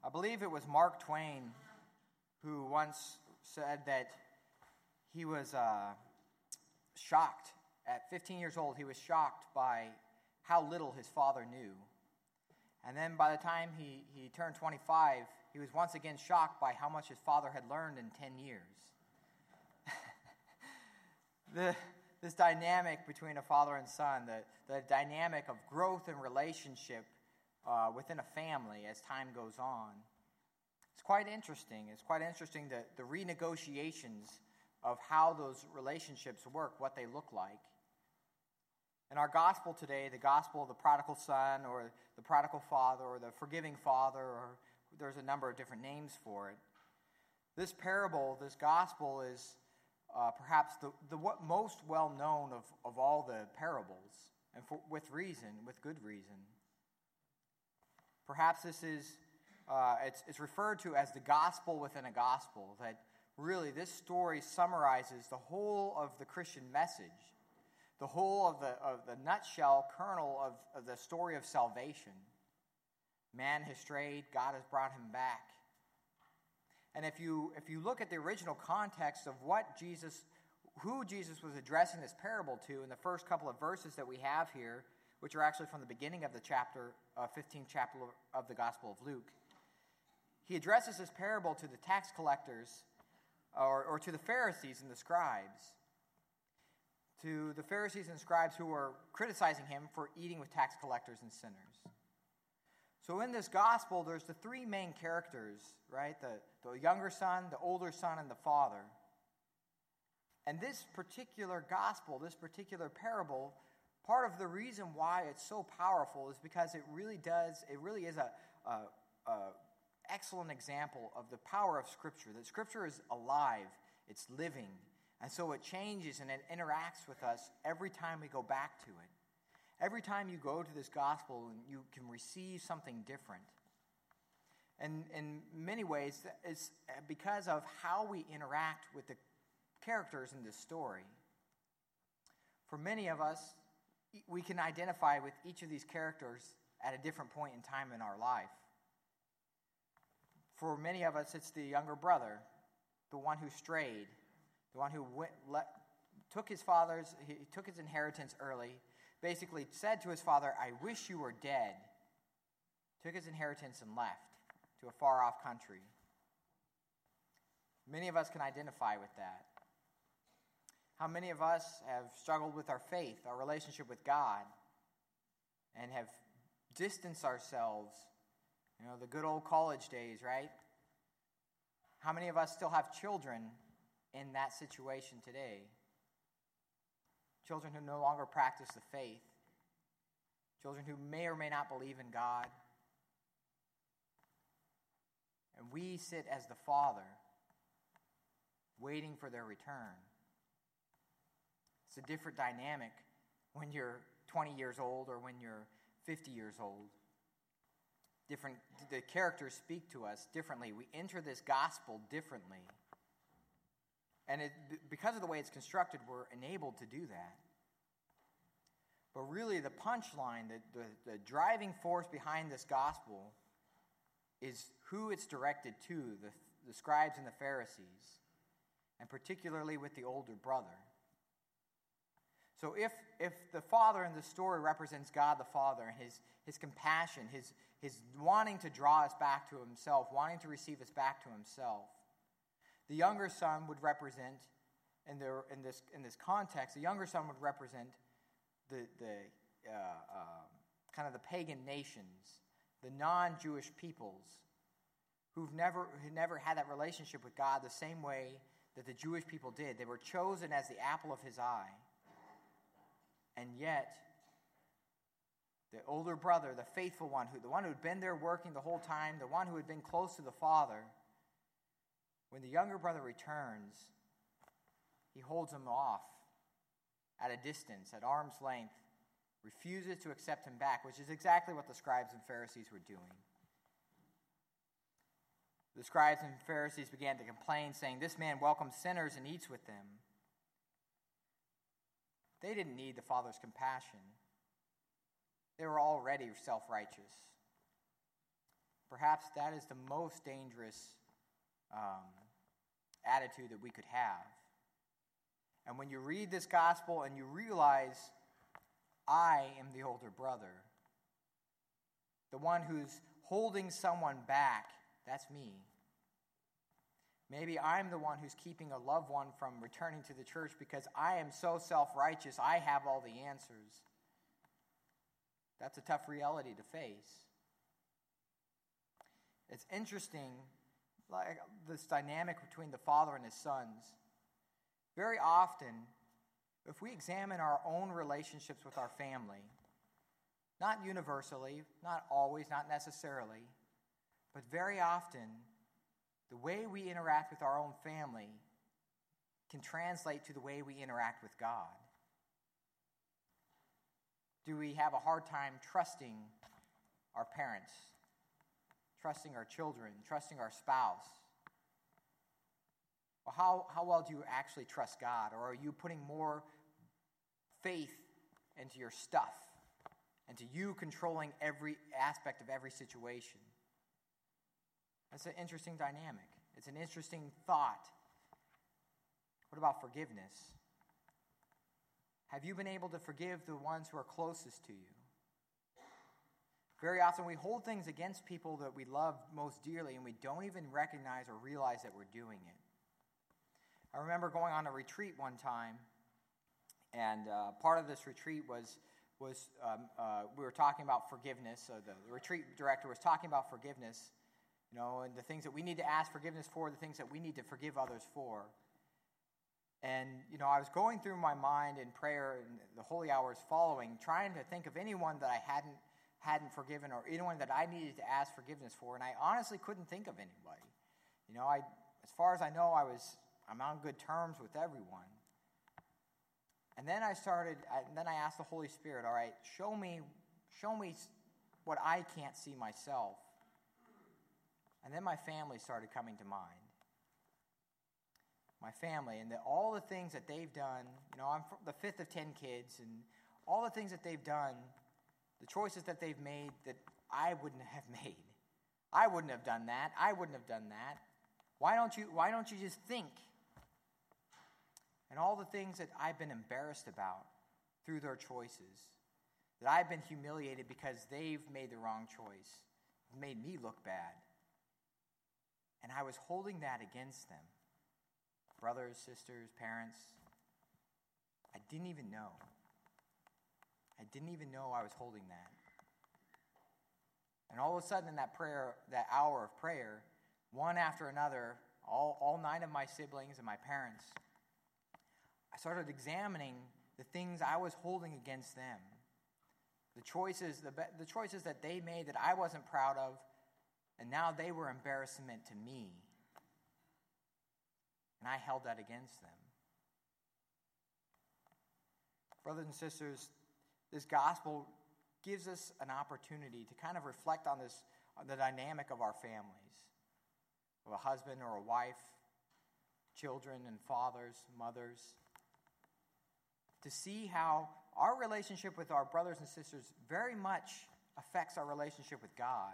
I believe it was Mark Twain who once said that he was shocked. At 15 years old, he was shocked by how little his father knew. And then by the time he turned 25, he was once again shocked by how much his father had learned in 10 years. This dynamic between a father and son, the dynamic of growth and relationship within a family as time goes on. It's quite interesting. It's quite interesting the renegotiations of how those relationships work, what they look like. In our gospel today, the gospel of the prodigal son or the prodigal father or the forgiving father, or there's a number of different names for it. This parable, this gospel is perhaps the most well-known of all the parables, and with good reason. Perhaps this is, it's referred to as the gospel within a gospel, that really this story summarizes the whole of the Christian message, the whole of the nutshell kernel of the story of salvation. Man has strayed, God has brought him back. And if you look at the original context of who Jesus was addressing this parable to in the first couple of verses that we have here, which are actually from the beginning of the 15th chapter of the Gospel of Luke, he addresses this parable to the tax collectors or to the Pharisees and the scribes, to the Pharisees and scribes who were criticizing him for eating with tax collectors and sinners. So in this gospel, there's the three main characters, right? The younger son, the older son, and the father. And this particular gospel, this particular parable, part of the reason why it's so powerful is because it really is a excellent example of the power of Scripture. That Scripture is alive, it's living, and so it changes and it interacts with us every time we go back to it. Every time you go to this gospel, you can receive something different. And in many ways, it's because of how we interact with the characters in this story. For many of us, we can identify with each of these characters at a different point in time in our life. For many of us, it's the younger brother, the one who strayed, the one who took his inheritance early, basically said to his father, "I wish you were dead," took his inheritance and left to a far-off country. Many of us can identify with that. How many of us have struggled with our faith, our relationship with God, and have distanced ourselves, the good old college days, right? How many of us still have children in that situation today? Children who no longer practice the faith. Children who may or may not believe in God. And we sit as the Father, waiting for their return. It's a different dynamic when you're 20 years old or when you're 50 years old. The characters speak to us differently. We enter this gospel differently. And because of the way it's constructed, we're enabled to do that. But really, the punchline, the driving force behind this gospel is who it's directed to, the scribes and the Pharisees, and particularly with the older brother. So if the father in the story represents God the Father and his compassion, his wanting to draw us back to himself, wanting to receive us back to himself, the younger son would represent, in this context, the younger son would represent the kind of the pagan nations, the non-Jewish peoples, who never had that relationship with God the same way that the Jewish people did. They were chosen as the apple of his eye. And yet, the older brother, the faithful one, the one who had been there working the whole time, the one who had been close to the father, when the younger brother returns, he holds him off at a distance, at arm's length, refuses to accept him back, which is exactly what the scribes and Pharisees were doing. The scribes and Pharisees began to complain, saying, "This man welcomes sinners and eats with them." They didn't need the Father's compassion. They were already self-righteous. Perhaps that is the most dangerous attitude that we could have. And when you read this gospel and you realize, I am the older brother, the one who's holding someone back, that's me. Maybe I'm the one who's keeping a loved one from returning to the church because I am so self-righteous, I have all the answers. That's a tough reality to face. It's interesting, like this dynamic between the father and his sons. Very often, if we examine our own relationships with our family, not universally, not always, not necessarily, but very often, the way we interact with our own family can translate to the way we interact with God. Do we have a hard time trusting our parents, trusting our children, trusting our spouse? Well, how well do you actually trust God? Or are you putting more faith into your stuff, into you controlling every aspect of every situation? That's an interesting dynamic. It's an interesting thought. What about forgiveness? Have you been able to forgive the ones who are closest to you? Very often we hold things against people that we love most dearly, and we don't even recognize or realize that we're doing it. I remember going on a retreat one time, and part of this retreat was we were talking about forgiveness. So the retreat director was talking about forgiveness, and the things that we need to ask forgiveness for, the things that we need to forgive others for. And, I was going through my mind in prayer and the holy hours following, trying to think of anyone that I hadn't forgiven or anyone that I needed to ask forgiveness for, and I honestly couldn't think of anybody. As far as I know, I'm on good terms with everyone. And then I asked the Holy Spirit, all right, show me what I can't see myself. And then my family started coming to mind. My family, and all the things that they've done. I'm the fifth of 10 kids, and all the things that they've done, the choices that they've made that I wouldn't have made. I wouldn't have done that. I wouldn't have done that. Why don't you just think? And all the things that I've been embarrassed about through their choices, that I've been humiliated because they've made the wrong choice, have made me look bad. And I was holding that against them. Brothers, sisters, parents. I didn't even know. I didn't even know I was holding that. And all of a sudden in that hour of prayer, one after another, all 9 of my siblings and my parents, I started examining the things I was holding against them. The choices that they made that I wasn't proud of, and now they were embarrassment to me. And I held that against them. Brothers and sisters, this gospel gives us an opportunity to kind of reflect on the dynamic of our families, of a husband or a wife, children and fathers, mothers, to see how our relationship with our brothers and sisters very much affects our relationship with God.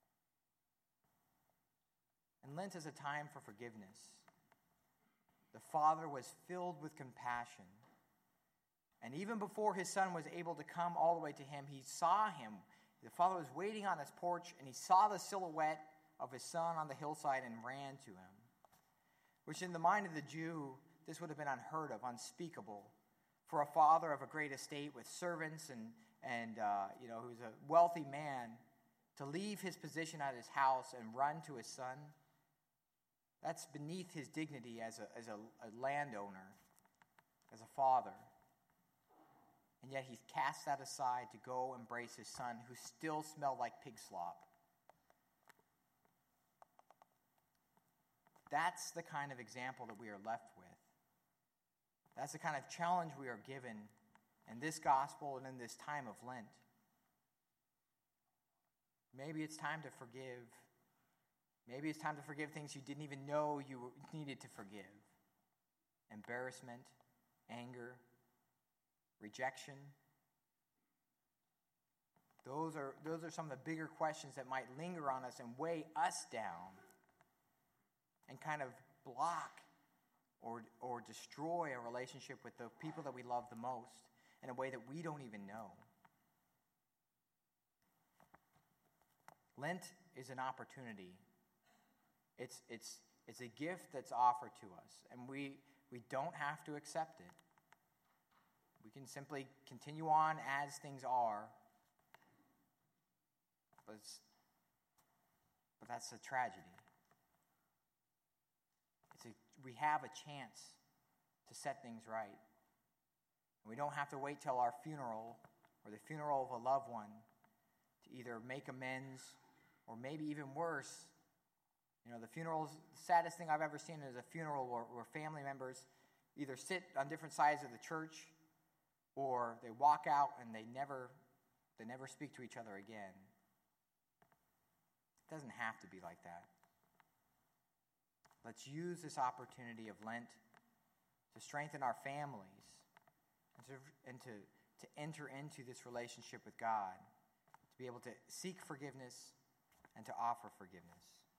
And Lent is a time for forgiveness. The Father was filled with compassion. And even before his son was able to come all the way to him, he saw him. The Father was waiting on his porch, and he saw the silhouette of his son on the hillside and ran to him. Which in the mind of the Jew, this would have been unheard of, unspeakable. For a father of a great estate with servants and who's a wealthy man, to leave his position at his house and run to his son, that's beneath his dignity as a landowner, as a father. And yet he cast that aside to go embrace his son, who still smelled like pig slop. That's the kind of example that we are left with. That's the kind of challenge we are given in this gospel and in this time of Lent. Maybe it's time to forgive. Maybe it's time to forgive things you didn't even know you needed to forgive. Embarrassment, anger, rejection. Those are some of the bigger questions that might linger on us and weigh us down and kind of block or destroy a relationship with the people that we love the most in a way that we don't even know. Lent is an opportunity. It's a gift that's offered to us, and we don't have to accept it. We can simply continue on as things are, but that's a tragedy. We have a chance to set things right. And we don't have to wait till our funeral or the funeral of a loved one to either make amends or maybe even worse. The funeral's the saddest thing I've ever seen is a funeral where family members either sit on different sides of the church or they walk out and they never speak to each other again. It doesn't have to be like that. Let's use this opportunity of Lent to strengthen our families and to enter into this relationship with God, to be able to seek forgiveness and to offer forgiveness.